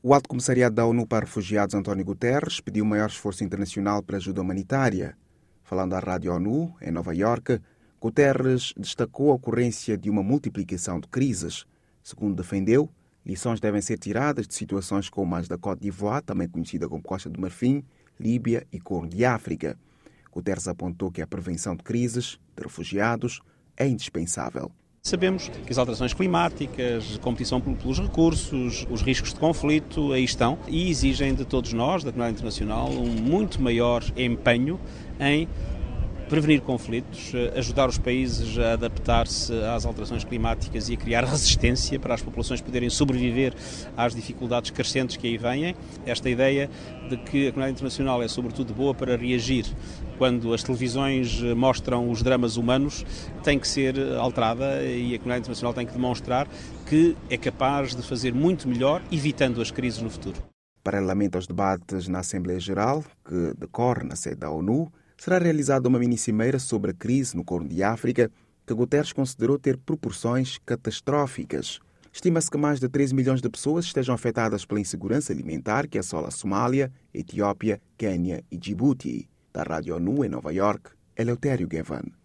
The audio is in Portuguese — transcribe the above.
O Alto Comissariado da ONU para Refugiados, António Guterres, pediu maior esforço internacional para ajuda humanitária. Falando à Rádio ONU, em Nova Iorque, Guterres destacou a ocorrência de uma multiplicação de crises. Segundo defendeu, lições devem ser tiradas de situações como as da Côte d'Ivoire, também conhecida como Costa do Marfim, Líbia e Corno de África. Guterres apontou que a prevenção de crises, de refugiados, é indispensável. Sabemos que as alterações climáticas, a competição pelos recursos, os riscos de conflito aí estão e exigem de todos nós, da comunidade internacional, um muito maior empenho em prevenir conflitos, ajudar os países a adaptar-se às alterações climáticas e a criar resistência para as populações poderem sobreviver às dificuldades crescentes que aí vêm. Esta ideia de que a comunidade internacional é sobretudo boa para reagir quando as televisões mostram os dramas humanos tem que ser alterada e a comunidade internacional tem que demonstrar que é capaz de fazer muito melhor, evitando as crises no futuro. Paralelamente aos debates na Assembleia Geral, que decorre na sede da ONU, será realizada uma mini-cimeira sobre a crise no Corno de África, que Guterres considerou ter proporções catastróficas. Estima-se que mais de 13 milhões de pessoas estejam afetadas pela insegurança alimentar que assola a Somália, Etiópia, Quênia e Djibouti. Da Rádio ONU em Nova Iorque, Eleutério Gavan.